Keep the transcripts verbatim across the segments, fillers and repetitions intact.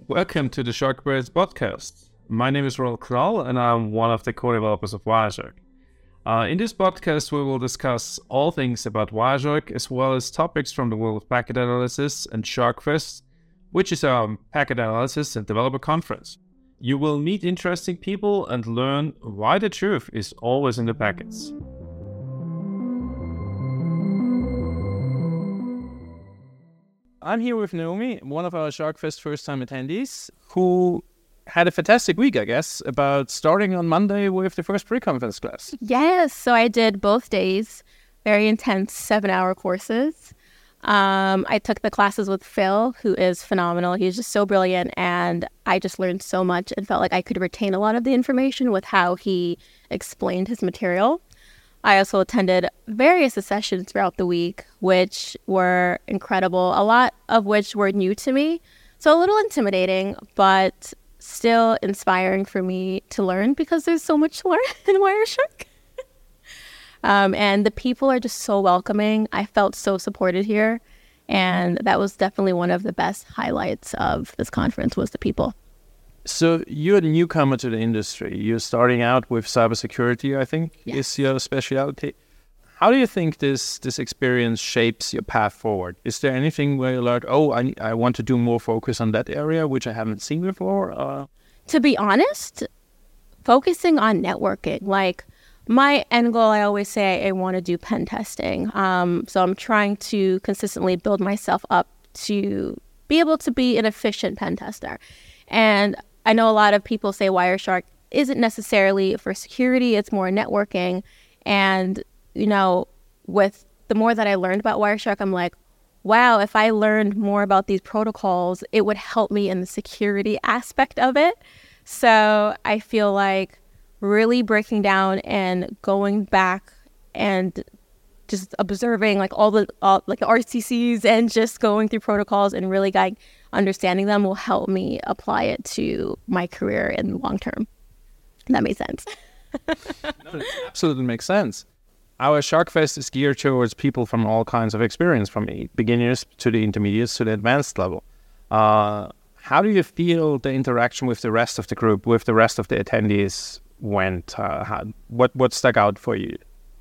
Welcome to the Sharkbirds podcast. My name is Ronald Knall and I'm one of the co-developers of Wireshark. Uh, in this podcast, we will discuss all things about Wireshark as well as topics from the world of packet analysis and SharkFest, which is our packet analysis and developer conference. You will meet interesting people and learn why the truth is always in the packets. I'm here with Naomi, one of our SharkFest first-time attendees, who had a fantastic week, I guess, about starting on Monday with the first pre-conference class. Yes, so I did both days, very intense seven-hour courses. Um, I took the classes with Phil, who is phenomenal. He's just so brilliant, and I just learned so much and felt like I could retain a lot of the information with how he explained his material. I also attended various sessions throughout the week, which were incredible, a lot of which were new to me. So a little intimidating, but still inspiring for me to learn because there's so much to learn in Wireshark. um, and the people are just so welcoming. I felt so supported here. And that was definitely one of the best highlights of this conference was the people. So you're a newcomer to the industry. You're starting out with cybersecurity, I think, yes. is your specialty. How do you think this this experience shapes your path forward? Is there anything where you learned, oh, I, I want to do more focus on that area, which I haven't seen before? Uh... To be honest, focusing on networking. Like my end goal, I always say I want to do pen testing. Um, so I'm trying to consistently build myself up to be able to be an efficient pen tester. And I know a lot of people say Wireshark isn't necessarily for security, it's more networking. And, you know, with the more that I learned about Wireshark, I'm like, wow, if I learned more about these protocols, it would help me in the security aspect of it. So I feel like really breaking down and going back and just observing like all the all, like the R C Cs and just going through protocols and really like understanding them will help me apply it to my career in the long term. That makes sense. No, it absolutely makes sense. Our SharkFest is geared towards people from all kinds of experience, from beginners to the intermediates to the advanced level. Uh, how do you feel the interaction with the rest of the group, with the rest of the attendees went? Uh, how, what what stuck out for you?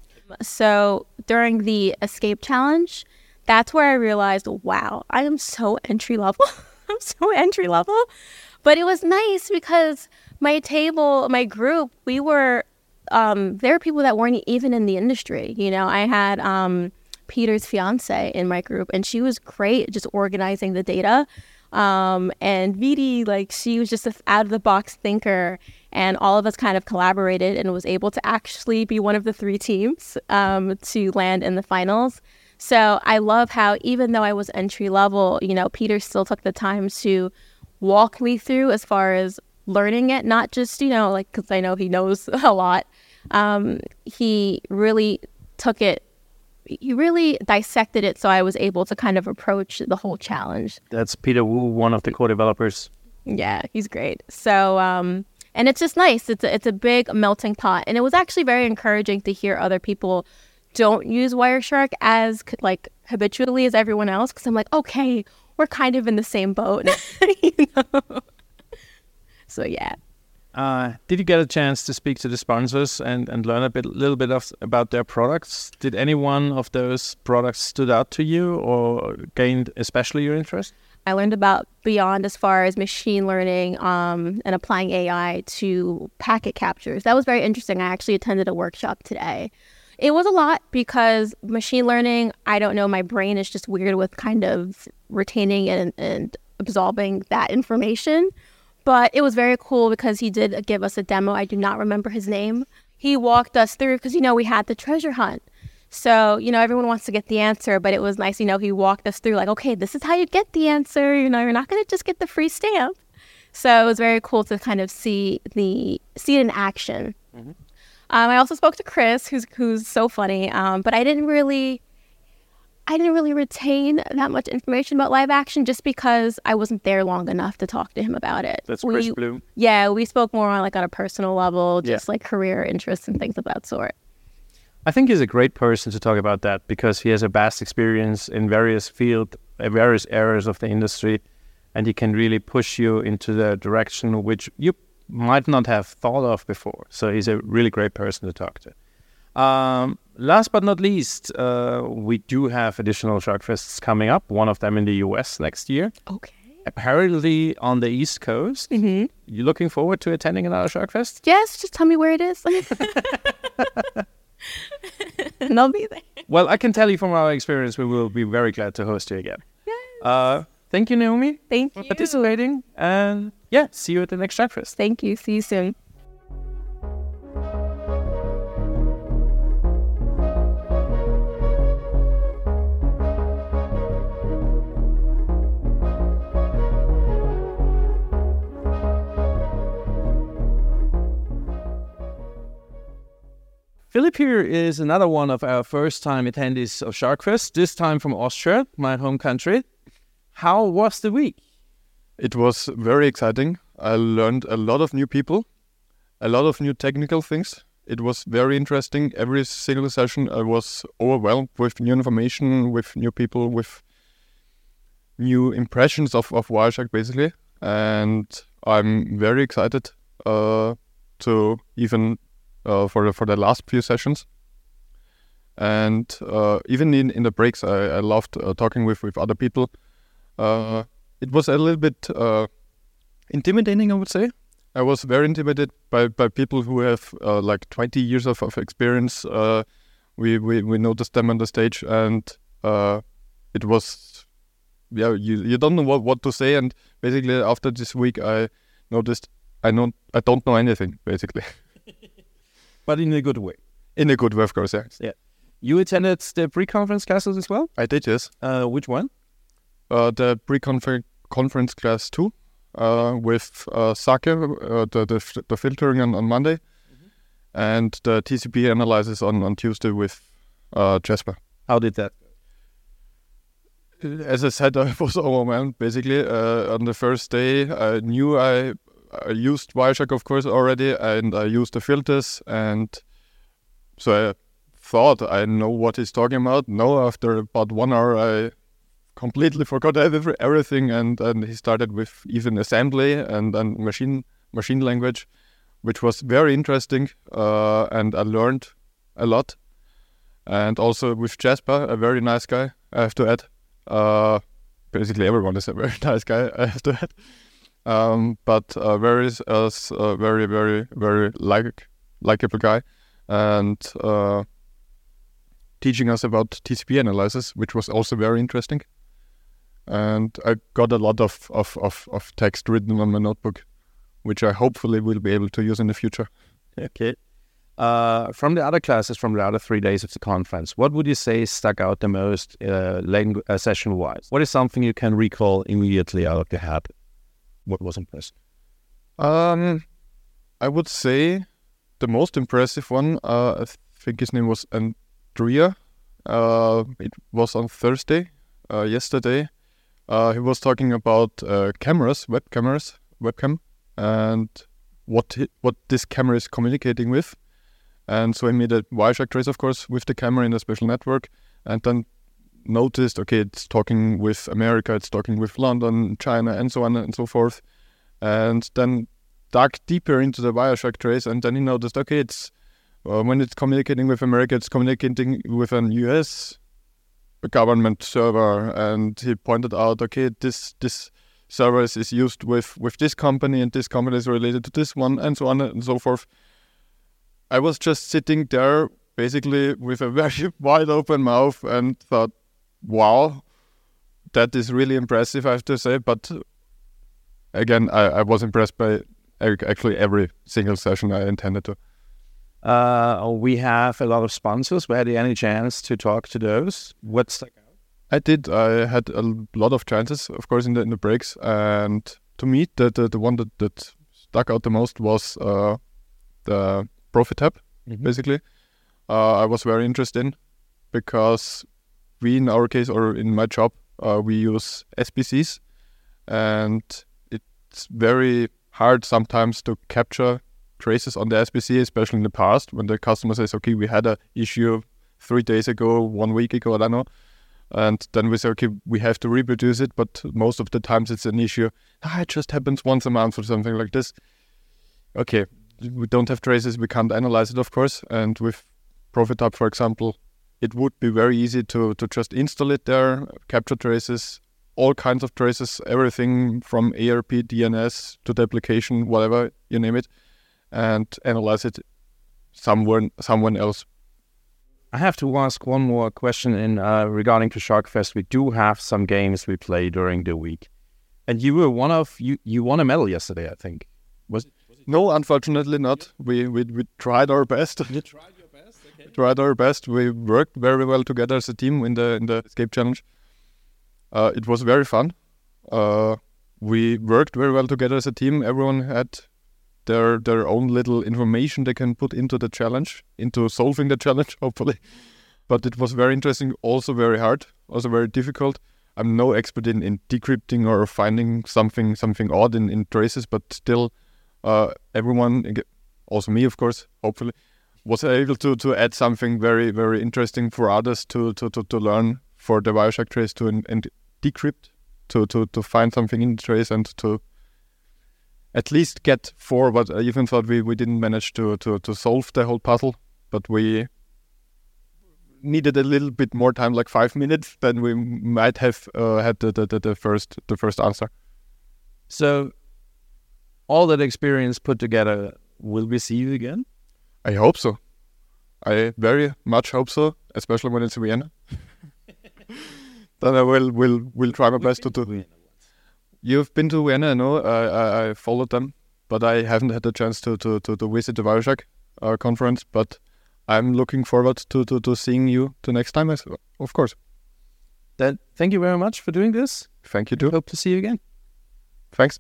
So during the escape challenge, that's where I realized, wow, I am so entry level. I'm so entry level. But it was nice because my table, my group, we were, um, there were people that weren't even in the industry. You know, I had um, Peter's fiance in my group, and she was great just organizing the data. Um, and Vidi, like, she was just an out-of-the-box thinker, and all of us kind of collaborated and was able to actually be one of the three teams um, to land in the finals. So I love how even though I was entry level, you know, Peter still took the time to walk me through as far as learning it, not just, you know, like, because I know he knows a lot. Um, he really took it, he really dissected it so I was able to kind of approach the whole challenge. That's Peter Wu, one of the co-developers. Yeah, he's great. So, um, and it's just nice. It's a, it's a big melting pot. And it was actually very encouraging to hear other people don't use Wireshark as like habitually as everyone else, because I'm like, okay, we're kind of in the same boat. You know? So yeah. Uh, did you get a chance to speak to the sponsors and, and learn a bit, little bit of, about their products? Did any one of those products stood out to you or gained especially your interest? I learned about Beyond as far as machine learning um, and applying A I to packet captures. That was very interesting. I actually attended a workshop today. It was a lot because machine learning, I don't know, my brain is just weird with kind of retaining and, and absorbing that information. But it was very cool because he did give us a demo. I do not remember his name. He walked us through because, you know, we had the treasure hunt. So, you know, everyone wants to get the answer, but it was nice, you know, he walked us through like, okay, this is how you get the answer. You know, you're not going to just get the free stamp. So it was very cool to kind of see the see it in action. Mm-hmm. Um, I also spoke to Chris, who's who's so funny, um, but I didn't really, I didn't really retain that much information about live action just because I wasn't there long enough to talk to him about it. That's we, Chris Bloom. Yeah, we spoke more on like on a personal level, just yeah. like career interests and things of that sort. I think he's a great person to talk about that because he has a vast experience in various field, uh, various areas of the industry. and he can really push you into the direction which you might not have thought of before. So he's a really great person to talk to. Um, last but not least, uh, we do have additional SharkFests coming up, one of them in the U S next year. Okay. Apparently on the East Coast. Mm-hmm. You looking forward to attending another SharkFest? Yes, just tell me where it is. And I'll be there. Well, I can tell you from our experience, we will be very glad to host you again. Yes. Uh, thank you, Naomi. Thank for you. participating. And yeah, see you at the next SharkFest. Thank you. See you soon. Philip here is another one of our first-time attendees of SharkFest, this time from Austria, my home country. How was the week? It was very exciting. I learned a lot of new people, a lot of new technical things. It was very interesting. Every single session I was overwhelmed with new information, with new people, with new impressions of, of Wireshark basically. And I'm very excited uh, to even... Uh, for the for the last few sessions, and uh, even in, in the breaks, I, I loved uh, talking with, with other people. Uh, it was a little bit uh, intimidating, I would say. I was very intimidated by, by people who have uh, like twenty years of, of experience. Uh, we, we we noticed them on the stage, and uh, it was yeah you you don't know what, what to say. And basically after this week, I noticed I know I don't know anything basically. But in a good way. In a good way, of course, yes. Yeah. You attended the pre-conference classes as well? I did, yes. Uh, which one? Uh, the pre-conference class two, uh, with uh, Sake, uh, the, the the filtering on, on Monday, mm-hmm. and the T C P analysis on, on Tuesday with uh, Jasper. How did that go? As I said, I was overwhelmed, basically. Uh, on the first day, I knew I... I used Wireshark, of course, already, and I used the filters, and so I thought I know what he's talking about. No, after about one hour, I completely forgot every, everything, and, and he started with even assembly and then machine machine language, which was very interesting, uh, and I learned a lot. And also with Jasper, a very nice guy, I have to add. Uh, basically, everyone is a very nice guy, I have to add. Um, but uh, very, uh, uh, very, very, very like likable guy, and uh, teaching us about T C P analysis, which was also very interesting. And I got a lot of, of, of, of text written on my notebook, which I hopefully will be able to use in the future. Okay. Uh, from the other classes, from the other three days of the conference, what would you say stuck out the most uh, lang- uh, session-wise? What is something you can recall immediately out of the hat? What was impressive? Um, I would say the most impressive one, uh, I think his name was Andrea. Uh, it was on Thursday, uh, yesterday. Uh, he was talking about uh, cameras, web cameras, webcam, and what he, what this camera is communicating with. And so I made a Wireshark trace, of course, with the camera in a special network, and then noticed, okay, it's talking with America, it's talking with London, China, and so on and so forth. And then dug deeper into the Wireshark trace, and then he noticed, okay, it's uh, when it's communicating with America, it's communicating with an U S government server. And he pointed out, okay, this this server is, is used with, with this company, and this company is related to this one, and so on and so forth. I was just sitting there, basically with a very wide open mouth, and thought, wow, that is really impressive, I have to say. But again, I, I was impressed by actually every single session I attended to. Uh, we have a lot of sponsors. We had any chance to talk to those? What stuck out? I did. I had a lot of chances, of course, in the in the breaks. And to me, the the, the one that, that stuck out the most was uh, the ProfitHub, mm-hmm. basically. Uh, I was very interested in, because we, in our case, or in my job, uh, we use S B Cs, and it's very hard sometimes to capture traces on the S B C, especially in the past, when the customer says, okay, we had an issue three days ago, one week ago, I don't know. And then we say, okay, we have to reproduce it, but most of the times it's an issue. Ah, it just happens once a month or something like this. Okay, we don't have traces, we can't analyze it, of course. And with ProfitHub, for example, it would be very easy to, to just install it there, capture traces, all kinds of traces, everything from A R P, D N S to the application, whatever, you name it, and analyze it somewhere, someone else. I have to ask one more question in uh, regarding to SharkFest. We do have some games we play during the week, and you were one of you. You won a medal yesterday, I think. Was it? Was it no, unfortunately not. We we we tried our best. You tried your best. Okay. tried our best. We worked very well together as a team in the in the Escape Challenge. Uh, it was very fun. Uh, we worked very well together as a team. Everyone had their their own little information they can put into the challenge, into solving the challenge, hopefully. But it was very interesting, also very hard, also very difficult. I'm no expert in, in decrypting or finding something something odd in, in traces, but still uh, everyone, also me of course, hopefully, was able to, to add something very, very interesting for others to, to, to, to learn for the Wireshark trace to and, and decrypt, to, to, to find something in the trace and to at least get four, but I even thought we, we didn't manage to, to, to solve the whole puzzle, but we needed a little bit more time, like five minutes, then we might have uh, had the, the, the first the first answer. So, all that experience put together, will we see you again? I hope so. I very much hope so, especially when it's Vienna. Then I will will will try my best to do. You've been to Vienna, I know. I, I, I followed them, but I haven't had the chance to to, to, to visit the Wireshark uh, conference. But I'm looking forward to, to, to seeing you the next time, of course. Then thank you very much for doing this. Thank you too. Hope to see you again. Thanks.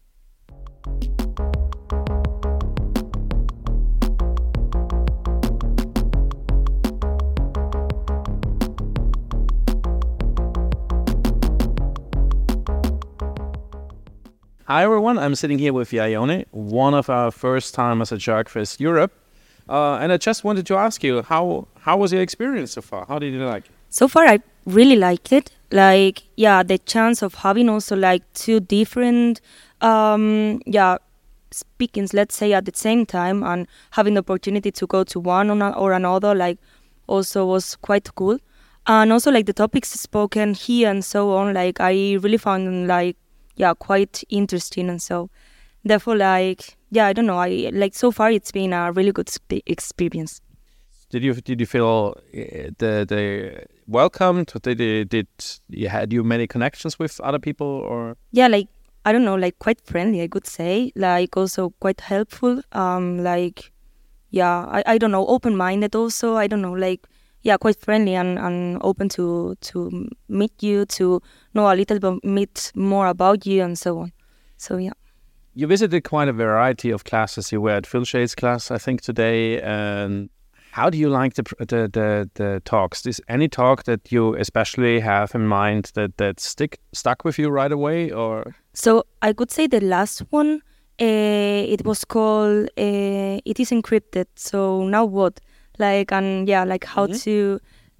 Hi everyone, I'm sitting here with Ione, one of our first timers at SharkFest Europe. Uh, and I just wanted to ask you, how how was your experience so far? How did you like it? So far, I really liked it. Like, yeah, the chance of having also like two different, um, yeah, speakings, let's say at the same time, and having the opportunity to go to one or another, like, also was quite cool. And also like the topics spoken here and so on, like I really found them like, yeah, quite interesting. And so therefore, like, yeah, I don't know, I like so far it's been a really good sp- experience. Did you did you feel uh, the the welcomed? Did you, did you had you many connections with other people or? Yeah, like I don't know, like quite friendly, I could say. Like also quite helpful. Um, like yeah, I, I don't know, open minded also. I don't know, like yeah, quite friendly and, and open to to meet you, to know a little bit more about you and so on. So yeah. You visited quite a variety of classes. You were at Phil Shade's class, I think, today. And how do you like the the the, the talks? Is any talk that you especially have in mind that that stick stuck with you right away, or? So I could say the last one. Uh, it was called uh, "It is encrypted." So now what? Like and yeah, like how mm-hmm. to,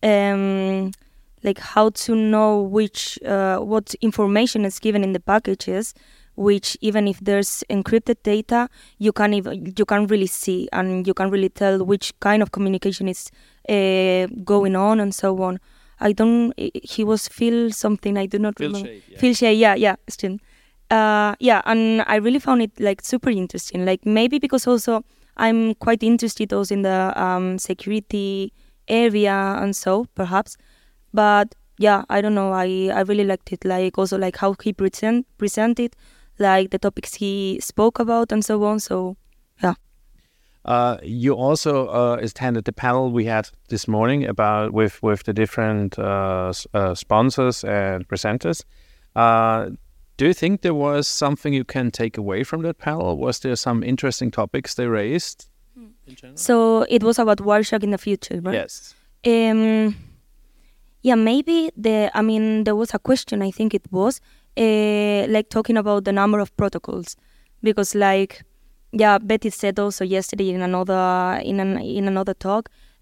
um, like how to know which uh, what information is given in the packages. Which even if there's encrypted data, you can even you can really see and you can really tell which kind of communication is uh, going on and so on. I don't. He was Phil something. I do not Phil remember. Shade, yeah. Phil Shade, yeah, yeah, still. Uh, yeah, and I really found it like super interesting. Like maybe because also I'm quite interested also in the um, security area and so perhaps, but yeah, I don't know. I I really liked it. Like also like how he present presented. Like the topics he spoke about and so on. So, yeah. Uh, you also uh, attended the panel we had this morning about with with the different uh, uh, sponsors and presenters. Uh, do you think there was something you can take away from that panel? Was there some interesting topics they raised? Hmm. In general? So it was about Wireshark in the future, right? Yes. Um. Yeah, maybe the. I mean, there was a question. I think it was. Uh, like talking about the number of protocols, because like yeah, Betty said also yesterday in another in an in another talk,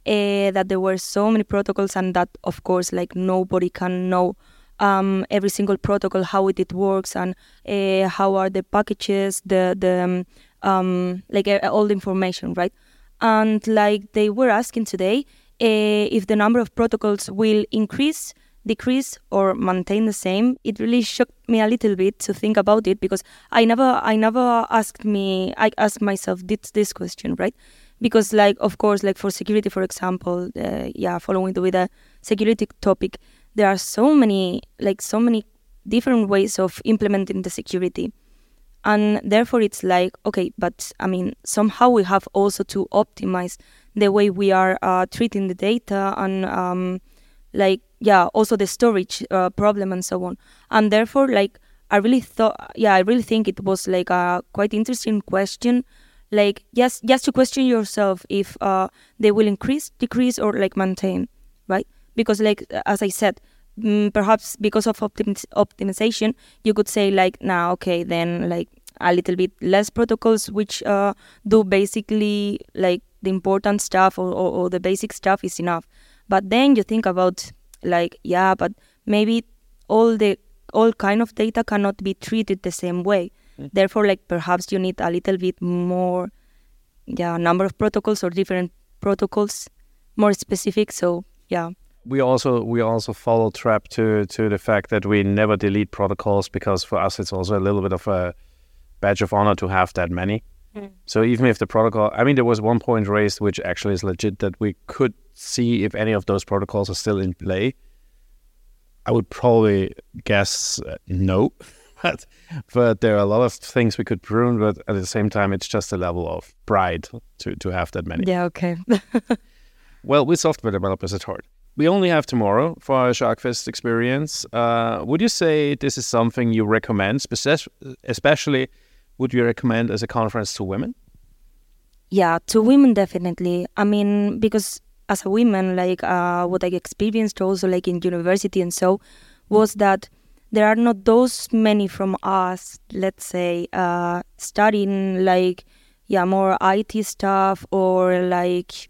uh, that there were so many protocols, and that of course like nobody can know um, every single protocol, how it, it works, and uh, how are the packages, the the um, um, like uh, all the information, right? And like they were asking today uh, if the number of protocols will increase, decrease, or maintain the same. It really shocked me a little bit to think about it, because I never I never asked me I asked myself this this question, right? Because like of course like for security, for example, uh, yeah, following with a security topic, there are so many like so many different ways of implementing the security. And therefore it's like, okay, but I mean, somehow we have also to optimize the way we are uh, treating the data, and um, like, yeah, also the storage uh, problem and so on. And therefore, like, I really thought, yeah, I really think it was like a quite interesting question. Like, just, just to question yourself if uh, they will increase, decrease, or like maintain, right? Because like, as I said, Mm, perhaps because of optimi- optimization, you could say like, nah, okay, then like a little bit less protocols, which uh, do basically like the important stuff, or, or, or the basic stuff is enough. But then you think about like, yeah, but maybe all the all kind of data cannot be treated the same way. Mm. Therefore, like perhaps you need a little bit more, yeah, number of protocols or different protocols, more specific. So yeah. We also we also follow trap to to the fact that we never delete protocols, because for us it's also a little bit of a badge of honor to have that many. Mm. So even if the protocol, I mean, there was one point raised which actually is legit, that we could see if any of those protocols are still in play. I would probably guess uh, no, but but there are a lot of things we could prune. But at the same time, it's just a level of pride to to have that many. Yeah. Okay. Well, we're software developers at heart. We only have tomorrow for our SharkFest experience. Uh, would you say this is something you recommend, speci- especially would you recommend as a conference to women? Yeah, to women, definitely. I mean, because as a woman, like uh, what I experienced also like in university and so, was that there are not those many from us, let's say, uh, studying like, yeah, more I T stuff, or like,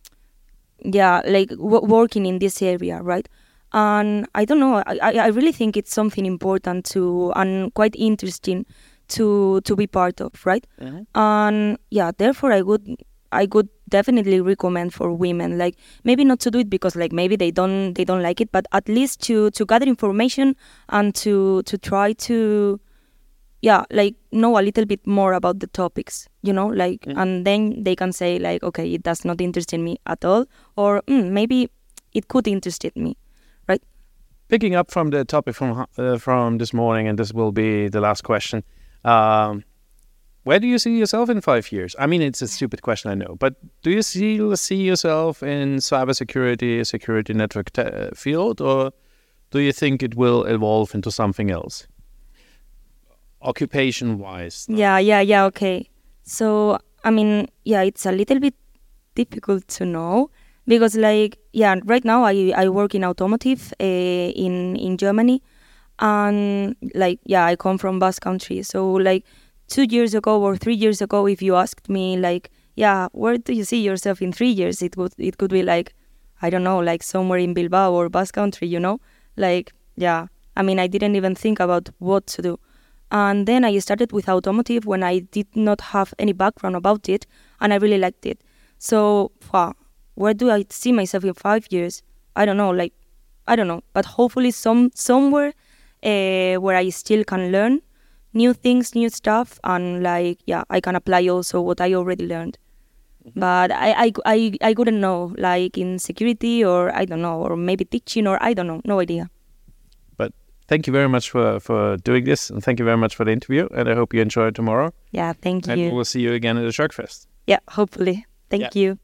yeah, like w- working in this area, right? And I don't know, I, I really think it's something important to, and quite interesting to to be part of, right? Mm-hmm. And yeah, therefore I would I would definitely recommend for women, like maybe not to do it because like maybe they don't they don't like it, but at least to to gather information and to to try to yeah, like know a little bit more about the topics, you know, like, mm. and then they can say like, okay, it does not interest me at all, or mm, maybe it could interest me, right? Picking up from the topic from uh, from this morning, and this will be the last question. Um, where do you see yourself in five years? I mean, it's a stupid question, I know, but do you see see yourself in cybersecurity, security network te- field, or do you think it will evolve into something else? Occupation-wise. No? Yeah, yeah, yeah, okay. So, I mean, yeah, it's a little bit difficult to know because, like, yeah, right now I, I work in automotive uh, in, in Germany. And, like, yeah, I come from Basque Country. So, like, two years ago or three years ago, if you asked me, like, yeah, where do you see yourself in three years? It would, it could be, like, I don't know, like somewhere in Bilbao or Basque Country, you know? Like, yeah, I mean, I didn't even think about what to do. And then I started with automotive when I did not have any background about it, and I really liked it. So, wow, where do I see myself in five years? I don't know, like, I don't know, but hopefully some somewhere uh, where I still can learn new things, new stuff, and like, yeah, I can apply also what I already learned. Mm-hmm. But I, I, I, I couldn't know, like in security or I don't know, or maybe teaching or I don't know, no idea. Thank you very much for, for doing this, and thank you very much for the interview, and I hope you enjoy it tomorrow. Yeah, thank you. And we'll see you again at the SharkFest. Yeah, hopefully. Thank yeah. you.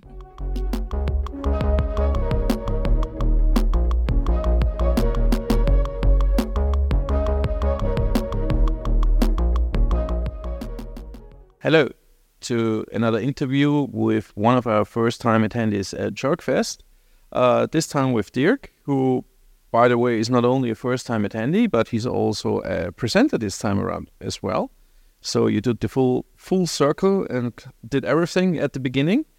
Hello to another interview with one of our first-time attendees at SharkFest, uh, this time with Dirk, who, by the way, is not only a first-time attendee, but he's also a presenter this time around as well. So you did the full full circle and did everything at the beginning.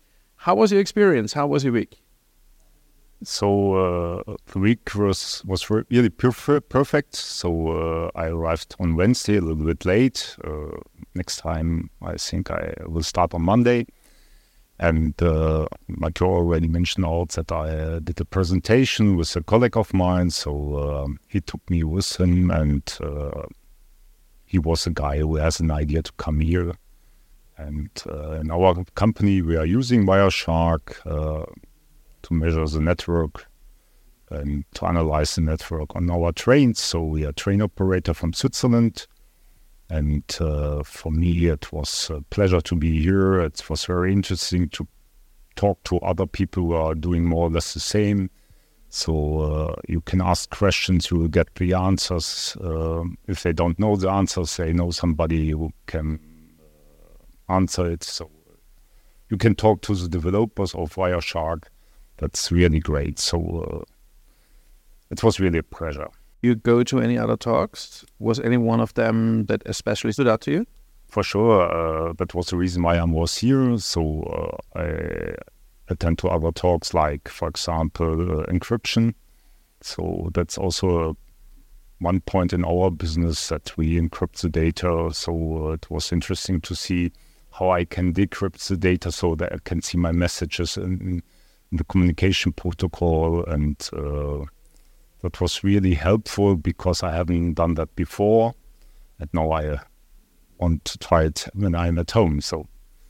how was your experience? How was your week? So uh, the week was was re- really perf- perfect. So uh, I arrived on Wednesday a little bit late. Uh, next time I think I will start on Monday. And uh, Mathieu already mentioned out that I uh, did a presentation with a colleague of mine. So um, he took me with him, and uh, he was a guy who has an idea to come here. And uh, in our company, we are using Wireshark uh, to measure the network and to analyze the network on our trains. So we are a train operator from Switzerland. And uh, for me, it was a pleasure to be here. It was very interesting to talk to other people who are doing more or less the same. So uh, you can ask questions, you will get the answers. Uh, if they don't know the answers, they know somebody who can uh, answer it. So you can talk to the developers of Wireshark. That's really great. So uh, it was really a pleasure. You go to any other talks? Was any one of them that especially stood out to you? For sure, uh, that was the reason why I was here. So uh, I attend to other talks, like, for example, uh, encryption. So that's also uh, one point in our business that we encrypt the data. So uh, it was interesting to see how I can decrypt the data so that I can see my messages in, in the communication protocol, and uh, that was really helpful because I haven't done that before, and now I uh, want to try it when I'm at home. So,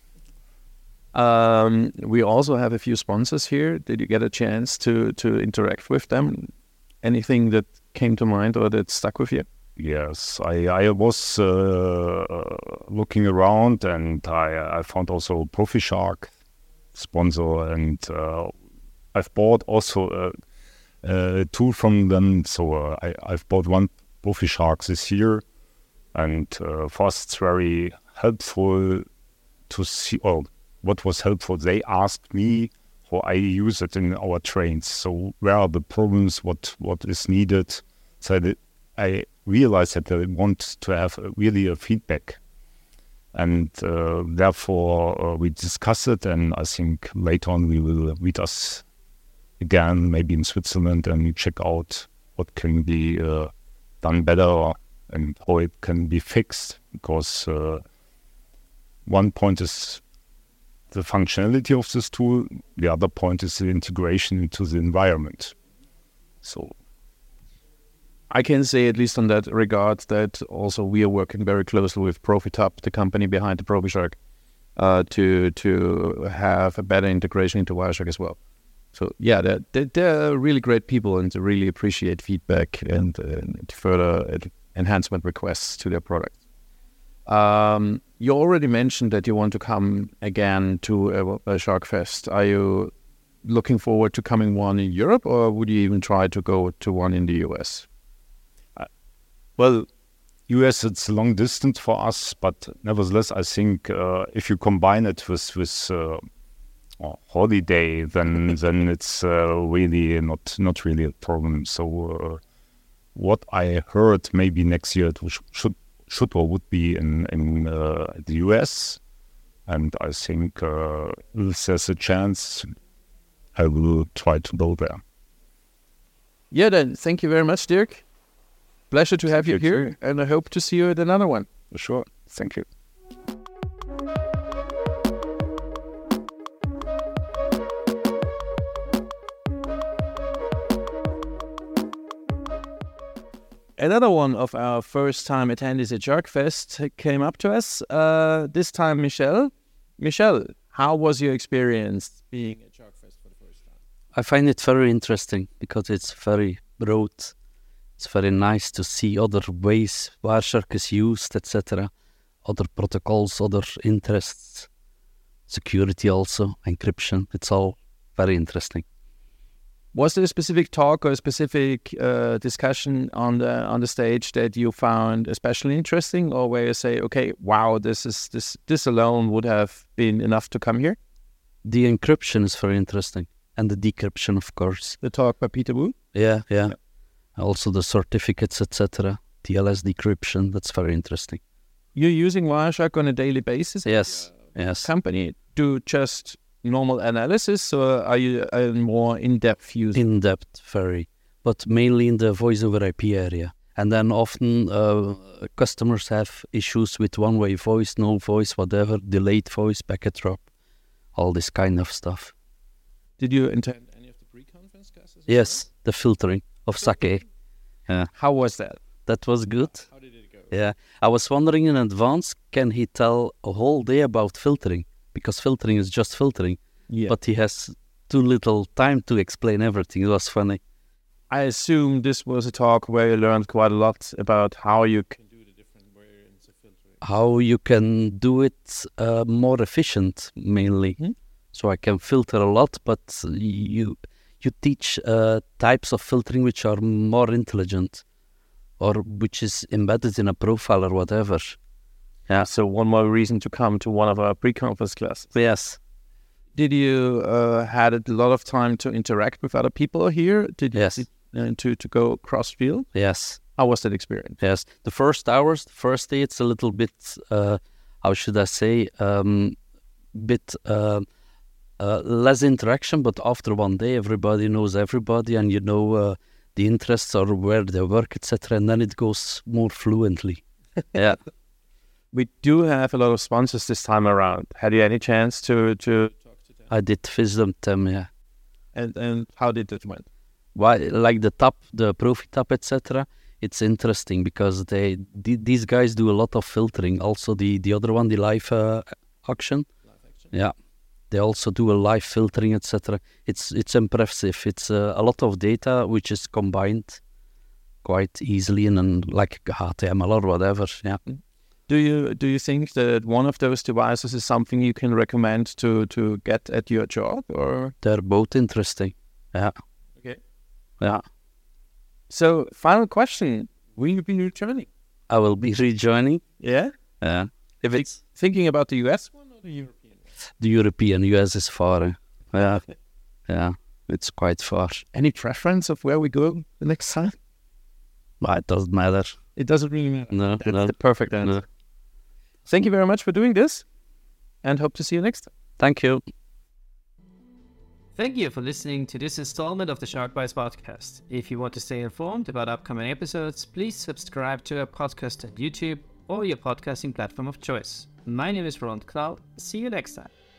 um, we also have a few sponsors here. Did you get a chance to to interact with them? Anything that came to mind or that stuck with you? Yes, I I was uh, looking around, and I I found also ProfiShark sponsor, and uh, I've bought also a. Uh, tool from them, so uh, I, I've bought one ProfiShark this year, and uh, for us it's very helpful to see, or what was helpful, they asked me how I use it in our trains, so where are the problems, what what is needed, so that I realized that they want to have a, really a feedback, and uh, therefore uh, we discuss it, and I think later on we will meet us again, maybe in Switzerland, and check out what can be uh, done better and how it can be fixed. Because uh, one point is the functionality of this tool, the other point is the integration into the environment. So I can say, at least on that regard, that also we are working very closely with Profitop, the company behind the ProfiShark, uh, to to have a better integration into Wireshark as well. So yeah, they're, they're, they're really great people, and they really appreciate feedback and, uh, and further enhancement requests to their product. Um, you already mentioned that you want to come again to a, a Shark Fest. Are you looking forward to coming one in Europe, or would you even try to go to one in the U S? Uh, well, U S, it's a long distance for us, but nevertheless, I think uh, if you combine it with with uh, Oh, holiday, then then it's uh, really not not really a problem. So uh, what I heard, maybe next year it should should or would be in in uh, the U S, and I think uh, if there's a chance, I will try to go there. Yeah, then thank you very much, Dirk. Pleasure to have Thank you you here, too. and I hope to see you at another one. For sure. Thank you. Another one of our first-time attendees at Shark Fest came up to us. Uh, this time, Michelle. Michelle, how was your experience being at Shark Fest for the first time? I find it very interesting because it's very broad. It's very nice to see other ways Wireshark is used, et cetera. Other protocols, other interests, security also, encryption. It's all very interesting. Was there a specific talk or a specific uh, discussion on the on the stage that you found especially interesting, or where you say, okay, wow, this is this this alone would have been enough to come here? The encryption is very interesting, and the decryption, of course. The talk by Peter Wu? Yeah, yeah. Also the certificates, et cetera. T L S decryption, that's very interesting. You're using Wireshark on a daily basis? Yes, yes. Company to just normal analysis, or are you a more in-depth user? In depth, very, but mainly in the voice over I P area. And then often uh, customers have issues with one-way voice, no voice, whatever, delayed voice, packet drop, all this kind of stuff. Did you attend any of the pre-conference classes? Yes, the filtering of Sake. Yeah, How was that? that was good. How did it go? Yeah, I was wondering in advance, can he tell a whole day about filtering? Because filtering is just filtering, Yeah. but he has too little time to explain everything. It was funny. I assume this was a talk where you learned quite a lot about how you can do the different variants of filtering. How you can do it uh, more efficient, mainly. Mhm. So I can filter a lot, but you you teach uh, types of filtering which are more intelligent, or which is embedded in a profile or whatever. Yeah. So one more reason to come to one of our pre-conference classes. Yes, Did you uh, had a lot of time to interact with other people here? Did you Yes. uh, to to go cross field? yes, How was that experience? yes. The first hours, the first day, it's a little bit, uh, how should I say, um, bit uh, uh, less interaction, but after one day, everybody knows everybody, and you know uh, the interests or where they work, et cetera. And then it goes more fluently. Yeah. We do have a lot of sponsors this time around. Had you any chance to to talk to them? I did Visdom them, yeah. And and how did it went? Why, like the top, the Profi Top, et cetera. It's interesting because they th- these guys do a lot of filtering. Also, the the other one, the live uh, auction, yeah, they also do a live filtering, et cetera. It's it's impressive. It's uh, a lot of data which is combined quite easily in an, like H T M L or whatever. Yeah. Do you do you think that one of those devices is something you can recommend to to get at your job, or? They're both interesting. Yeah. Okay. Yeah. So final question: will you be returning? I will be rejoining. Yeah. Yeah. If Think- it's Thinking about the U S one or the European one? the European, U S is far. eh? Yeah. Yeah. It's quite far. Any preference of where we go the next time? But it doesn't matter. It doesn't really matter. No, That's no, the perfect answer. no. Thank you very much for doing this, and hope to see you next time. Thank you. Thank you for listening to this installment of the Sharkbite podcast. If you want to stay informed about upcoming episodes, please subscribe to our podcast on YouTube or your podcasting platform of choice. My name is Roland Knall. See you next time.